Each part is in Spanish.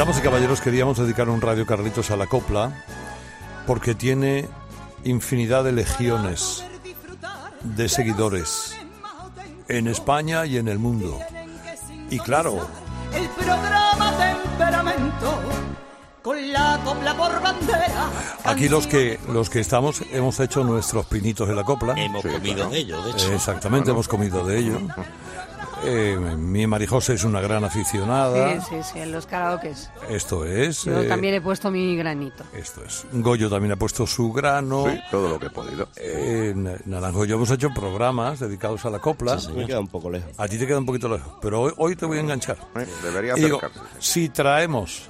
Damas y caballeros, queríamos dedicar un Radio Carlitos a la copla porque tiene infinidad de legiones de seguidores en España y en el mundo. Y claro, el programa Temperamento con la copla por bandera. Aquí los que estamos hemos hecho nuestros pinitos de la copla. Hemos comido de ello, de hecho. Exactamente, hemos comido de ello. Mi Marijose es una gran aficionada. Sí, en los karaokes. Esto es. Yo también he puesto mi granito. Esto es. Goyo también ha puesto su grano. Sí, todo lo que he podido. Naranjo y yo hemos hecho programas dedicados a la copla. Sí, me queda un poco lejos. A ti te queda un poquito lejos, pero hoy te voy a enganchar. Debería Y digo, acercarse. si traemos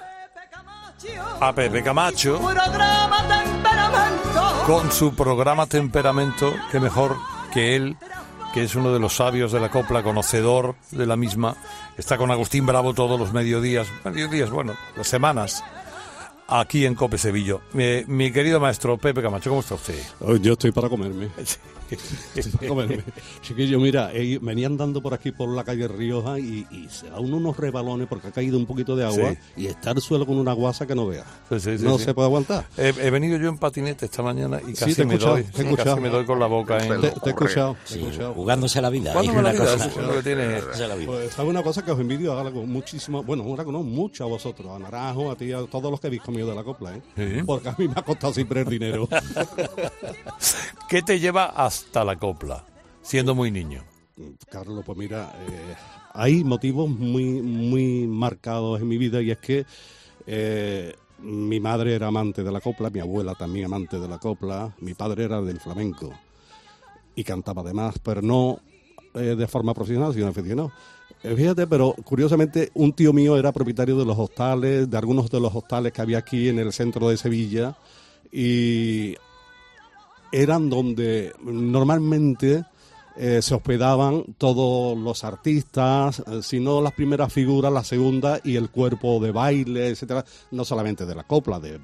a Pepe Camacho Programa Temperamento. con su programa Temperamento, que mejor que él, que es uno de los sabios de la copla, conocedor de la misma, está con Agustín Bravo todos los mediodías, bueno, las semanas, aquí en Cope Sevillo. Mi querido maestro Pepe Camacho, ¿cómo está usted? Yo estoy para comerme. Para comerme. Chiquillo, mira, venía andando por aquí por la calle Rioja y se da unos rebalones porque ha caído un poquito de agua y está el suelo con una guasa que no vea. No se puede aguantar. He venido yo en patinete esta mañana y casi te he escuchado, casi me doy con la boca en... Te he escuchado. Jugándose la vida. ¿Cuándo Es me la una vida? cosa. Eso es lo que tiene... Pues sabe una cosa que os envidio, hágalo muchísimo, bueno, mucho a vosotros, a Naranjo, a ti, a todos los que habéis comido de la copla, Sí. Porque a mí me ha costado siempre el dinero. ¿Qué te lleva hasta la copla, siendo muy niño? Carlos, pues mira, hay motivos muy marcados en mi vida y es que mi madre era amante de la copla, mi abuela también amante de la copla, mi padre era del flamenco y cantaba además, pero no de forma profesional, sino aficionado. Fíjate, pero curiosamente un tío mío era propietario de los hostales, de algunos de los hostales que había aquí en el centro de Sevilla y eran donde normalmente se hospedaban todos los artistas, si no las primeras figuras, las segundas y el cuerpo de baile, etcétera, no solamente de la copla, de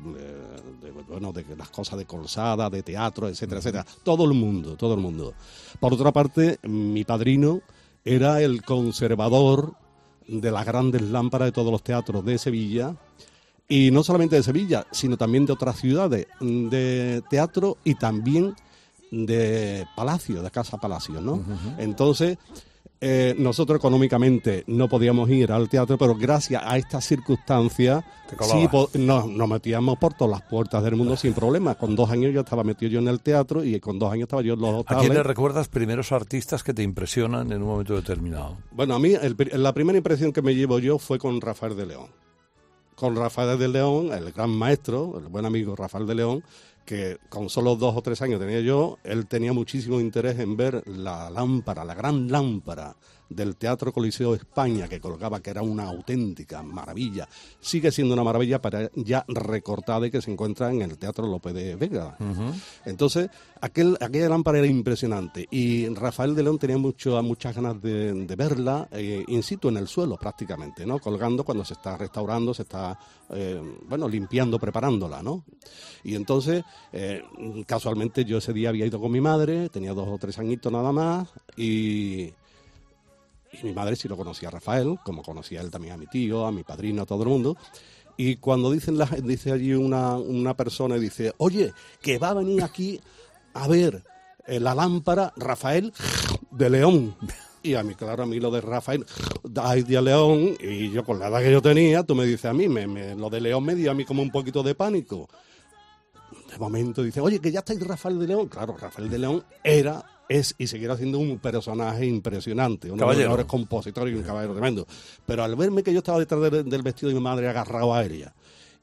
las cosas de colzada, de teatro, etcétera, etcétera, todo el mundo. Por otra parte, mi padrino era el conservador de las grandes lámparas de todos los teatros de Sevilla, y no solamente de Sevilla, sino también de otras ciudades, de teatro y también de palacio, de casa palacio, ¿no? Uh-huh. Entonces, nosotros económicamente no podíamos ir al teatro, pero gracias a estas circunstancias sí nos metíamos por todas las puertas del mundo sin problema. Con 2 años yo estaba metido yo en el teatro y con 2 años estaba yo en los hostales. ¿A quién le recuerdas primeros artistas que te impresionan en un momento determinado? Bueno, a mí la primera impresión que me llevo yo fue con Rafael de León. Con Rafael de León, el gran maestro, el buen amigo Rafael de León, que con solo 2 o 3 años tenía yo, él tenía muchísimo interés en ver la lámpara, la gran lámpara del Teatro Coliseo de España que colgaba, que era una auténtica maravilla. Sigue siendo una maravilla, para ya recortada y que se encuentra en el Teatro Lope de Vega. Uh-huh. Entonces, aquella lámpara era impresionante y Rafael de León tenía muchas ganas de verla in situ en el suelo prácticamente, ¿no? Colgando cuando se está restaurando, se está limpiando, preparándola, ¿no? Y entonces, casualmente yo ese día había ido con mi madre, tenía 2 o 3 añitos nada más y mi madre sí lo conocía a Rafael, como conocía él también a mi tío, a mi padrino, a todo el mundo. Y cuando dice allí una persona y dice, oye, que va a venir aquí a ver la lámpara Rafael de León. Y a mí lo de Rafael de León, y yo con la edad que yo tenía, tú me dices a mí, lo de León me dio a mí como un poquito de pánico. De momento dice, oye, que ya está ahí Rafael de León. Claro, Rafael de León es y seguirá siendo un personaje impresionante, uno de los mejores compositores y un caballero tremendo. Pero al verme que yo estaba detrás del vestido de mi madre agarrado a ella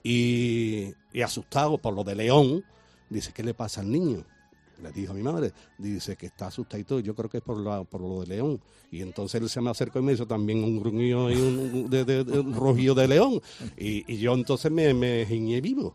y asustado por lo de León, dice, ¿qué le pasa al niño? Le dijo a mi madre, dice que está asustadito, yo creo que es por lo de León. Y entonces él se me acercó y me hizo también un gruñido y un rugío de león. Y yo entonces me giñé vivo.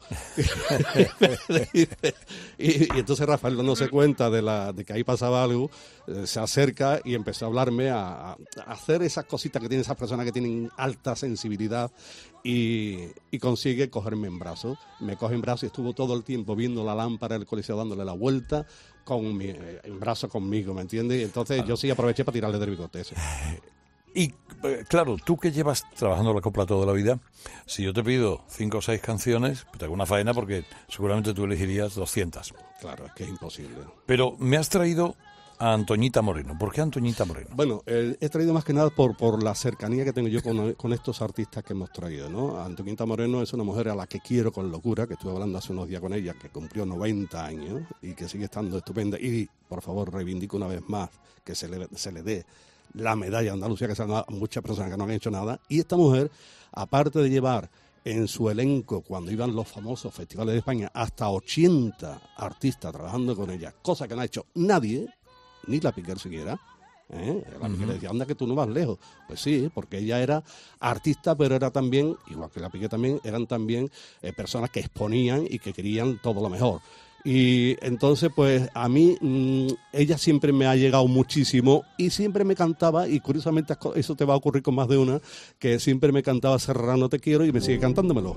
y entonces Rafael no se cuenta de que ahí pasaba algo, se acerca y empezó a hablarme, a hacer esas cositas que tienen esas personas que tienen alta sensibilidad y consigue cogerme en brazos. Me coge en brazos y estuvo todo el tiempo viendo la lámpara del Coliseo dándole la vuelta en brazos conmigo, ¿me entiendes? Y entonces yo sí aproveché para tirarle del bigote ese. Y claro, tú que llevas trabajando la copla toda la vida, si yo te pido 5 o 6 canciones, te hago una faena porque seguramente tú elegirías 200. Claro, es que es imposible. Pero me has traído a Antoñita Moreno. ¿Por qué Antoñita Moreno? Bueno, he traído más que nada por la cercanía que tengo yo con estos artistas que hemos traído, ¿no? Antoñita Moreno es una mujer a la que quiero con locura, que estuve hablando hace unos días con ella, que cumplió 90 años y que sigue estando estupenda. Y, por favor, reivindico una vez más que se le dé la medalla a Andalucía, que se han dado a muchas personas que no han hecho nada. Y esta mujer, aparte de llevar en su elenco, cuando iban los famosos festivales de España, hasta 80 artistas trabajando con ella, cosa que no ha hecho nadie, ni la Piquer siquiera. La Piquer decía, anda que tú no vas lejos. Pues sí, porque ella era artista, pero era también, igual que la Piquer también, eran también personas que exponían y que querían todo lo mejor. Y entonces, pues, a mí ella siempre me ha llegado muchísimo y siempre me cantaba, y curiosamente eso te va a ocurrir con más de una, que siempre me cantaba Serrano te quiero y me sigue cantándomelo.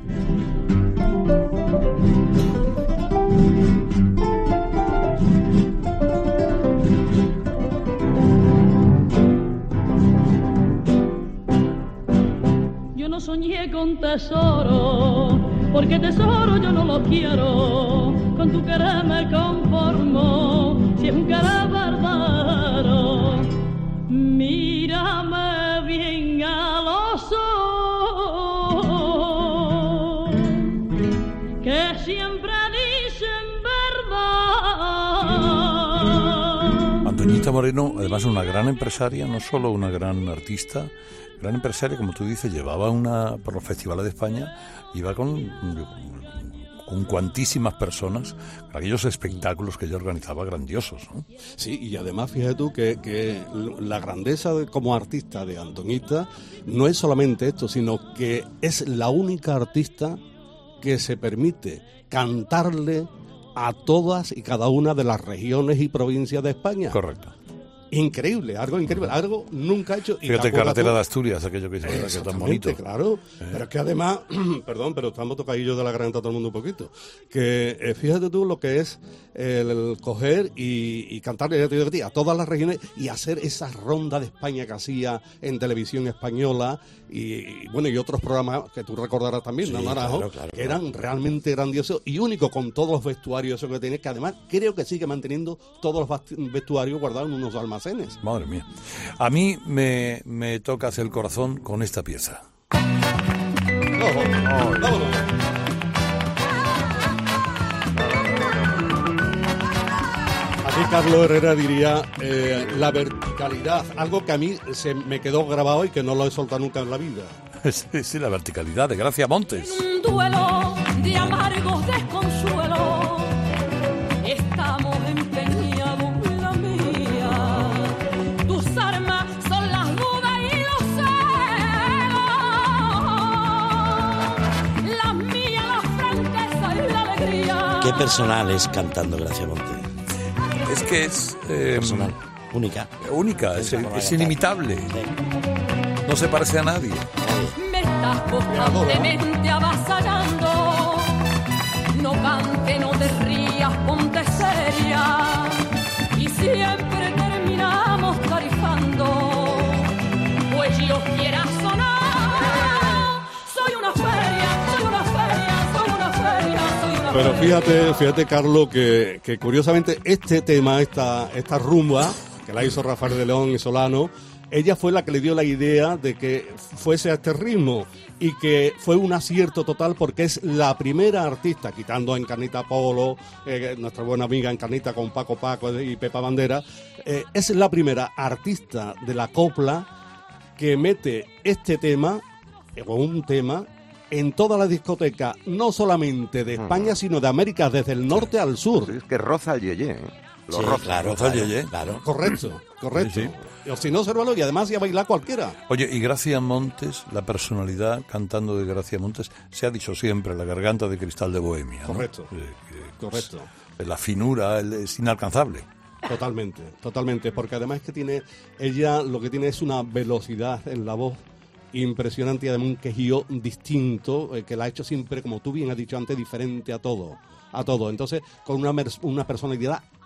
Yo no soñé con tesoro, porque tesoro yo no lo quiero, con tu querer me conformo, si es un querer verdadero. Mírame bien a los ojos, que siempre dicen verdad. Antoñita Moreno, además, una gran empresaria, no solo una gran artista, gran empresaria, como tú dices, llevaba por los festivales de España, iba con cuantísimas personas, aquellos espectáculos que ella organizaba grandiosos, ¿no? Sí, y además fíjate tú que la grandeza como artista de Antoñita no es solamente esto, sino que es la única artista que se permite cantarle a todas y cada una de las regiones y provincias de España. Correcto. Increíble, algo nunca hecho. Fíjate, Carretera de Asturias, aquello que es tan bonito. Claro, pero es que además, perdón, pero estamos tocadillos de la garganta todo el mundo un poquito, que fíjate tú lo que es el coger y cantarle, ya te digo, a todas las regiones y hacer esa ronda de España que hacía en televisión española y bueno, y otros programas que tú recordarás también, sí, ¿no, Naranjo? Claro, que eran realmente grandiosos y únicos, con todos los vestuarios eso que tiene, que además creo que sigue manteniendo todos los vestuarios guardados en unos almacenes. Madre mía. A mí me tocas el corazón con esta pieza. Aquí Carlos Herrera diría la verticalidad, algo que a mí se me quedó grabado y que no lo he soltado nunca en la vida. Sí, la verticalidad de Gracia Montes. Un duelo de amargos desconsuelos, estamos empeñados. ¿Qué personal es cantando Gracia Montes? Es que es... personal, única. Única, es inimitable. Sí. No se parece a nadie. Me estás constantemente avasallando. No cantes, no te rías, ponte seria. Y siempre terminamos tarifando. Pues yo quiera sonar. Soy una feria, soy una feria, soy una feria, soy una Pero fíjate, Carlos, que curiosamente este tema, esta rumba, que la hizo Rafael de León y Solano, ella fue la que le dio la idea de que fuese a este ritmo y que fue un acierto total porque es la primera artista, quitando a Encarnita Polo, nuestra buena amiga Encarnita con Paco y Pepa Bandera, es la primera artista de la copla que mete este tema, o un tema, en toda la discoteca, no solamente de España, sino de América, desde el norte al sur. Sí, es que roza el yeye, ¿eh? Sí, roza el yeye. Claro. Correcto. Sí. O si no, obsérvalo, y además ya bailar cualquiera. Oye, y Gracia Montes, la personalidad cantando de Gracia Montes, se ha dicho siempre, la garganta de cristal de Bohemia, ¿no? Correcto, correcto. La finura es inalcanzable. Totalmente, porque además es que ella lo que tiene es una velocidad en la voz impresionante y además un quejío distinto, que la ha hecho siempre, como tú bien has dicho antes, diferente a todo. Entonces, con una personalidad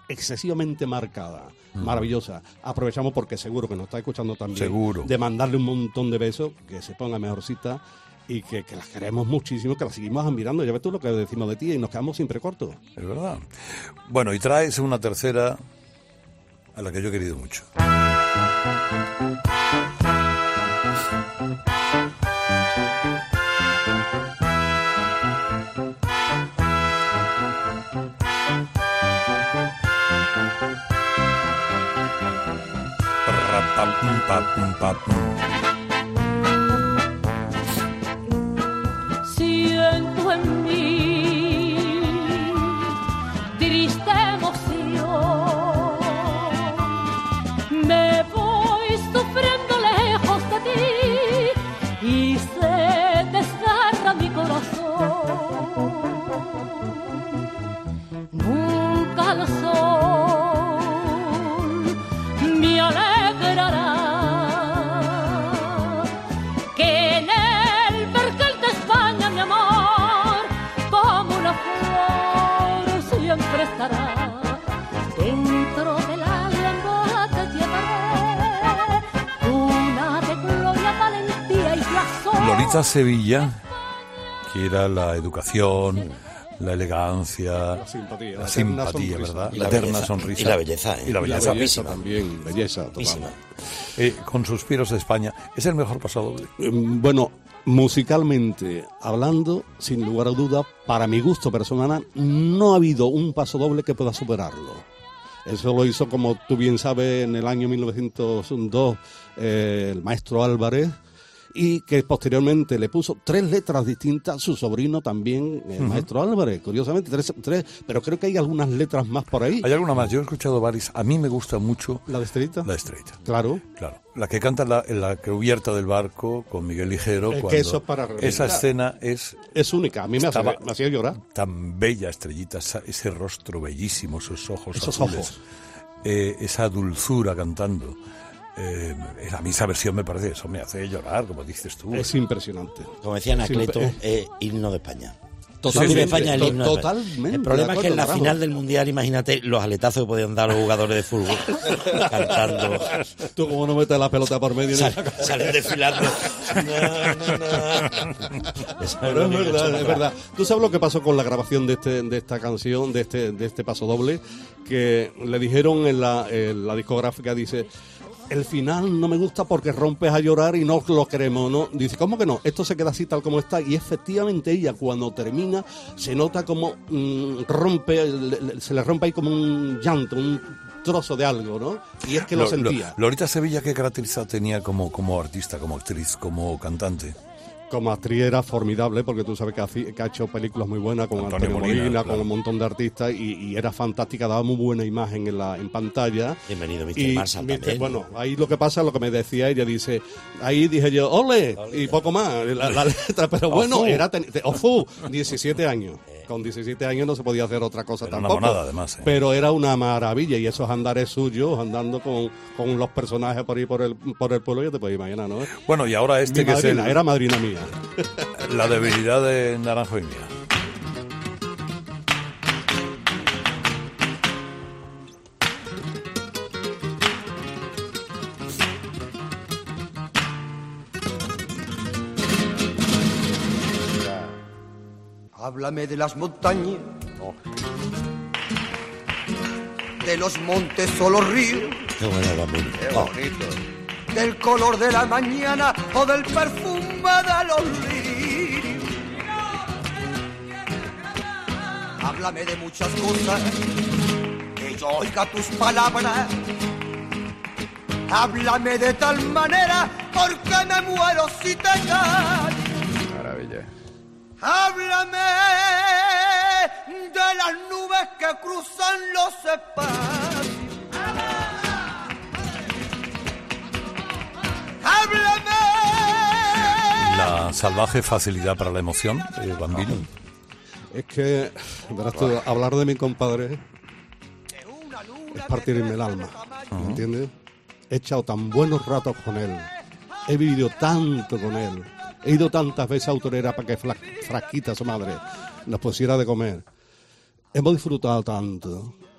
excesivamente marcada, maravillosa. Aprovechamos porque seguro que nos está escuchando también. Seguro. De mandarle un montón de besos, que se ponga mejorcita y que las queremos muchísimo, que las seguimos admirando. Ya ves tú lo que decimos de ti y nos quedamos siempre cortos. Es verdad. Bueno, y traes una tercera a la que yo he querido mucho. Siento en mí triste emoción, me voy sufriendo lejos de ti y se desgarra mi corazón. Nunca el sol me alegrará que en el vergel de España mi amor como una flor siempre estará. Dentro del alma te llevaré una de gloria, valentía y blasón. Lolita Sevilla, que era la educación, la elegancia, la simpatía, ¿verdad? Y La la eterna belleza. sonrisa. Y la belleza, ¿eh? Y la La belleza. belleza guapísima. también, belleza total. Guapísima. Con Suspiros de España. ¿Es el mejor pasodoble? Bueno, musicalmente hablando, sin lugar a dudas, para mi gusto personal, no ha habido un pasodoble que pueda superarlo. Eso lo hizo, como tú bien sabes, en el año 1902 el maestro Álvarez, y que posteriormente le puso 3 letras distintas, su sobrino también, el maestro Álvarez, curiosamente, tres, pero creo que hay algunas letras más por ahí. ¿Hay alguna más? Yo he escuchado varias. A mí me gusta mucho ¿La de Estrellita? la Estrellita. Claro. Claro. La que canta en la cubierta del barco con Miguel Ligero. Es que cuando eso es para reventar. esa escena es Es única, a mí me Estaba- hacía llorar. tan bella, Estrellita, ese rostro bellísimo, esos ojos Esos azules, ojos. Esa dulzura cantando. A mí esa versión me parece, eso me hace llorar, como dices tú. Es impresionante. Como decía Anacleto, Siempre- himno de España. Totalmente, El himno de España es el himno de España. totalmente, El problema de es que en la acuerdo, final bravo. del Mundial, imagínate los aletazos que podían dar los jugadores de fútbol cantando. Tú como no metes la pelota por medio. Salen desfilando. Eso Pero lo es único verdad, que es verdad. ¿Tú sabes lo que pasó con la grabación de esta canción, de este paso doble? Que le dijeron en la discográfica, dice, el final no me gusta porque rompes a llorar y no lo queremos, ¿no? Dice, ¿cómo que no? Esto se queda así tal como está. Y efectivamente ella, cuando termina, se nota como se le rompe ahí como un llanto, un trozo de algo, ¿no? Y es que lo sentía. Lolita Sevilla, ¿qué característica tenía como artista, como actriz, como cantante? Como actriz era formidable, porque tú sabes que ha hecho películas muy buenas con Antonio Molina, claro. con un montón de artistas, y era fantástica, daba muy buena imagen en pantalla. Bienvenido, Mr. Y, Marshall, también. bueno, ahí lo que pasa, lo que me decía ella, dice, ahí dije yo, ¡ole! Y poco más, la letra, pero bueno, Ofu. era 17 años. Con 17 años no se podía hacer otra cosa Era una tampoco. monada, además, ¿eh? Pero era una maravilla, y esos andares suyos, andando con los personajes por ahí por el pueblo, ya te puedes imaginar, ¿no? Bueno, y ahora Mi que madrina, era madrina mía. la debilidad de Naranjo y Mía. Háblame de las montañas, de los montes o los ríos, Qué bueno, Bambino. Oh, del color de la mañana o del perfume de los lirios. Háblame de muchas cosas, que yo oiga tus palabras. Háblame de tal manera, porque me muero si te callo. Maravilla. Háblame de las nubes que cruzan los espacios. Háblame. La salvaje facilidad para la emoción, Bambino. Es que, verás tú, hablar de mi compadre es partirme el alma, ¿me entiendes? He echado tan buenos ratos con él, he vivido tanto con él, he ido tantas veces a Autorera para que Frasquita, su madre, nos pusiera de comer. Hemos disfrutado tanto,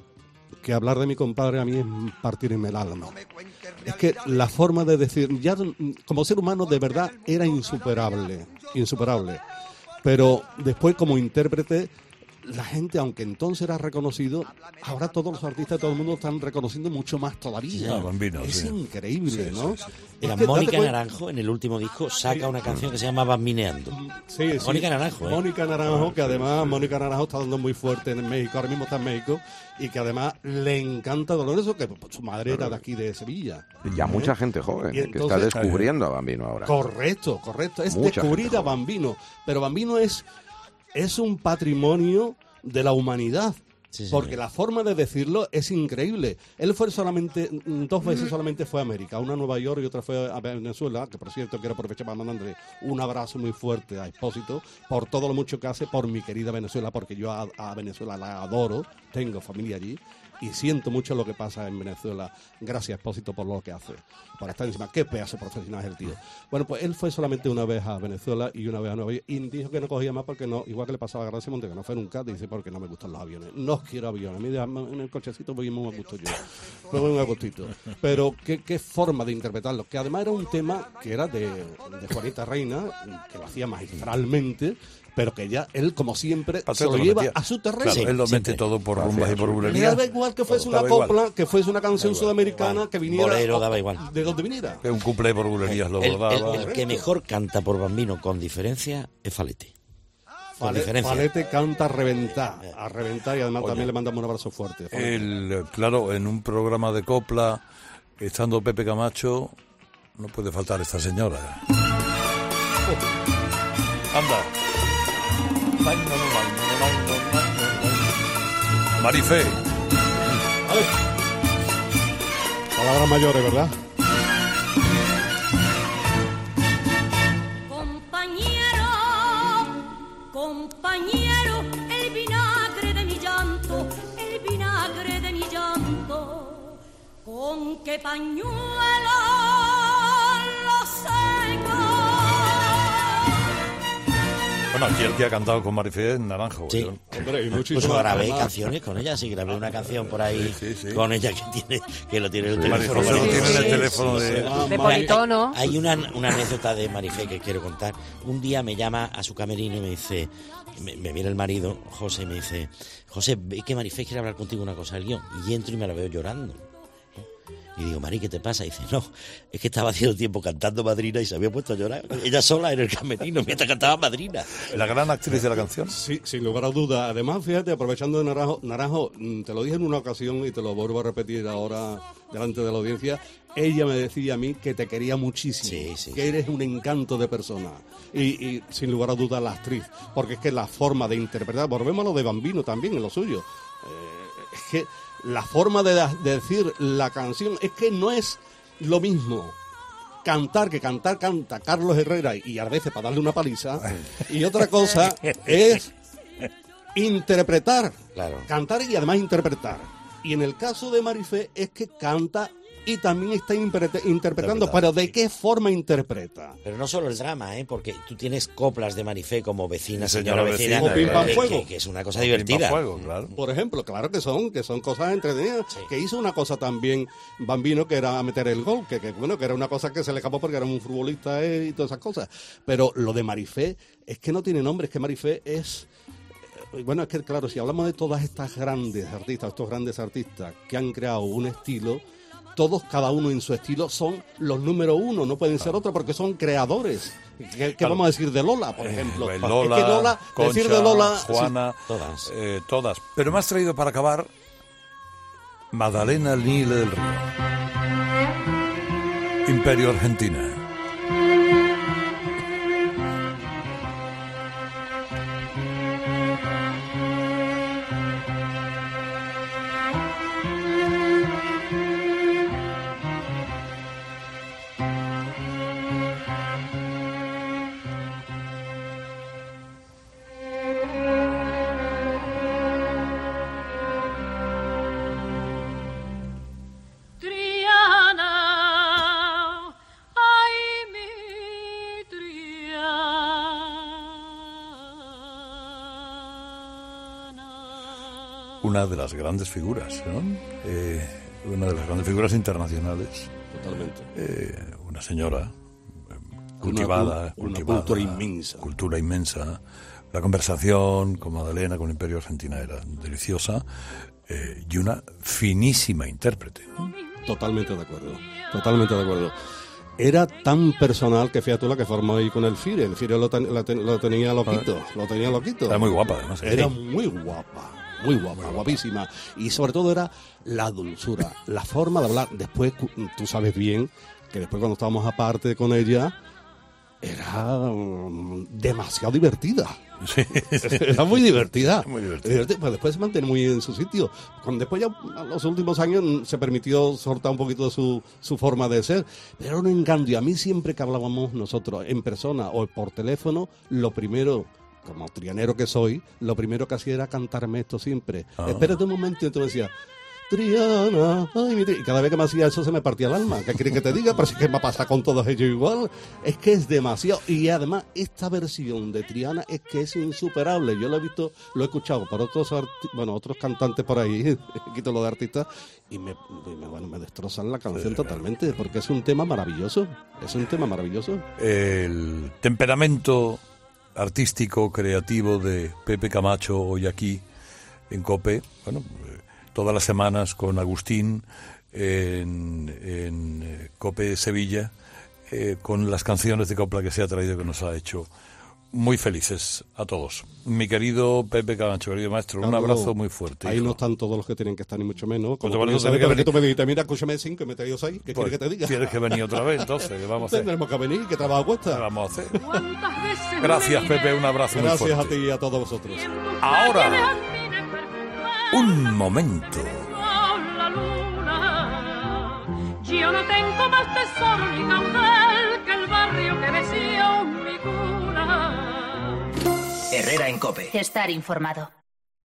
que hablar de mi compadre a mí es partirme el alma. Es que la forma de decir, ya como ser humano de verdad era insuperable. Pero después como intérprete, la gente, aunque entonces era reconocido, ahora todos los artistas, todo el mundo están reconociendo mucho más todavía. Sí, Bambino, es sí. increíble, ¿no? Mira, Es que Mónica Naranjo, en el último disco, saca una canción que se llama Bambineando. Sí. Mónica Naranjo, ¿eh? Mónica Naranjo, que además Mónica Naranjo está dando muy fuerte en México, ahora mismo está en México, y que además le encanta Dolores, que su madre era de aquí de Sevilla. Ya mucha gente joven Y que está entonces- descubriendo a Bambino ahora. Correcto, es Mucha descubrir gente a joven. Bambino, pero Bambino es un patrimonio de la humanidad. Sí, sí, Porque sí. la forma de decirlo es increíble. Él fue solamente, 2 veces solamente fue a América, una a Nueva York y otra fue a Venezuela, que por cierto quiero aprovechar para mandarle un abrazo muy fuerte a Expósito por todo lo mucho que hace por mi querida Venezuela, porque yo a Venezuela la adoro, tengo familia allí y siento mucho lo que pasa en Venezuela. Gracias, Expósito, por lo que hace, por estar encima. Qué pedazo de profesional es el tío. Bueno, pues él fue solamente una vez a Venezuela y una vez a Nueva York y dijo que no cogía más porque no, igual que le pasaba a Gracia Monte, que no fue nunca, dice porque no me gustan los aviones. No quiero aviones, a mí déjame en el cochecito voy muy a gusto yo. Fue muy a gustito. Pero qué forma de interpretarlo, que además era un tema que era de Juanita Reina, que lo hacía magistralmente, pero que ya él, como siempre, Patriota se lo lo lleva metía. a su terreno. Claro, Sí, él lo siempre. mete todo por Gracias. rumbas y por Le bulerías. daba igual que fuese una Daba igual. copla, que fuese una canción sudamericana, que viniera Bolero, daba igual. de donde viniera. Que un cuplé por bulerías lo bordaba. El que mejor canta por Bambino con diferencia es Falete. Con diferencia. Falete canta a reventar y además también le mandamos un abrazo fuerte. Falete. Claro, en un programa de copla, estando Pepe Camacho, no puede faltar esta señora. Anda. Marifé. Palabras mayores, ¿verdad? Compañero, el vinagre de mi llanto, con qué pañuelo lo seco. Bueno, aquí el que ha cantado con Marifé es Naranjo. Sí. Yo- Hombre, y Pues muchísimas grabé además. canciones con ella, sí, grabé una canción por ahí Sí. con ella que lo tiene en el Marifé teléfono. lo Sí, tiene en el sí. teléfono de... De politono. Hay una anécdota de Marifé que quiero contar. Un día me llama a su camerino y me dice, me viene el marido, José, y me dice, José, ve que Marifé quiere hablar contigo una cosa del guión. Y entro y me la veo llorando. Y digo, Mari, ¿qué te pasa? Y dice, no, es que estaba haciendo tiempo cantando Madrina y se había puesto a llorar. Ella sola en el camerino mientras cantaba Madrina. La gran actriz de la canción. Sí, sin lugar a dudas. Además, fíjate, aprovechando de Naranjo, te lo dije en una ocasión y te lo vuelvo a repetir ahora delante de la audiencia. Ella me decía a mí que te quería muchísimo, Sí. que eres un encanto de persona. Y sin lugar a dudas la actriz, porque es que la forma de interpretar, volvemos a lo de Bambino también en lo suyo. Es que la forma de decir la canción es que no es lo mismo cantar que canta Carlos Herrera y a veces para darle una paliza, y otra cosa es interpretar, Claro. cantar y además interpretar. Y en el caso de Marifé es que canta y también está interpretando, pero ¿de qué forma interpreta? Pero no solo el drama, porque tú tienes coplas de Marifé como Vecina, Sí, señora señora vecina, vecina, O Pim Pam que- Fuego. que es una cosa Pimpa divertida. Fuego, claro. Por ejemplo, claro que son cosas entretenidas. Sí. Que hizo una cosa también Bambino, que era meter el gol, que era una cosa que se le escapó porque era un futbolista y todas esas cosas. Pero lo de Marifé es que no tiene nombre, es que Marifé es... Bueno, es que claro, si hablamos de todas estas grandes artistas, estos grandes artistas que han creado un estilo, todos, cada uno en su estilo, son los número uno, no pueden ser otros porque son creadores. ¿Qué Claro. vamos a decir de Lola, por ejemplo? Lola, Es que Lola, Concha, decir de Lola... Juana, Todas. todas. Pero me has traído para acabar Magdalena Nile del Río. Imperio Argentina. Triana, ay una de las grandes figuras, ¿no? Una de las grandes figuras internacionales. Totalmente. Una señora cultivada, una cultura inmensa. Cultura inmensa. La conversación con Madalena, con Imperio Argentina, era deliciosa. Y una finísima intérprete, ¿no? Totalmente de acuerdo. Era tan personal que fíjate tú la que formó ahí con el Fire. El Fire lo tenía loquito. Era muy guapa, además. Era muy guapa, guapísima. Y sobre todo era la dulzura, la forma de hablar. Después, tú sabes bien que después cuando estábamos aparte con ella, era demasiado divertida. Sí. Era muy divertida. Muy divertida. Pues después se mantiene muy en su sitio. Después ya en los últimos años se permitió soltar un poquito de su forma de ser. Pero era un encanto. Y a mí siempre que hablábamos nosotros en persona o por teléfono, lo primero, como trianero que soy, lo primero que hacía era cantarme esto siempre. Espérate un momento, y entonces decía, Triana, ay, y cada vez que me hacía eso se me partía el alma. ¿Qué quieres que te diga? Pero sí que me pasa con todos ellos igual. Es que es demasiado. Y además, esta versión de Triana es que es insuperable. Yo lo he visto, lo he escuchado por otros cantantes por ahí, quito lo de artistas, y me destrozan la canción totalmente, porque es un tema maravilloso. El temperamento artístico, creativo de Pepe Camacho hoy aquí en COPE, todas las semanas con Agustín en COPE Sevilla, con las canciones de copla que se ha traído, que nos ha hecho muy felices a todos. Mi querido Pepe Camacho, querido maestro, un abrazo muy fuerte. Ahí hijo. no están todos los que tienen que estar, ni mucho menos. Pues Como tú me dijiste, mira, escúchame 5 y me he traído 6. ¿Qué quieres que te diga? ¿Quieres que venir otra vez, entonces? ¿Qué vamos a hacer? Tendremos que venir, que trabajo cuesta. ¿Qué vamos a hacer? Gracias, Pepe, un abrazo muy fuerte. Gracias a ti y a todos vosotros. Ahora, un momento. La luna. Yo no tengo más tesoro ni caudal que el barrio que meció mi cuna. Herrera en COPE. Estar informado.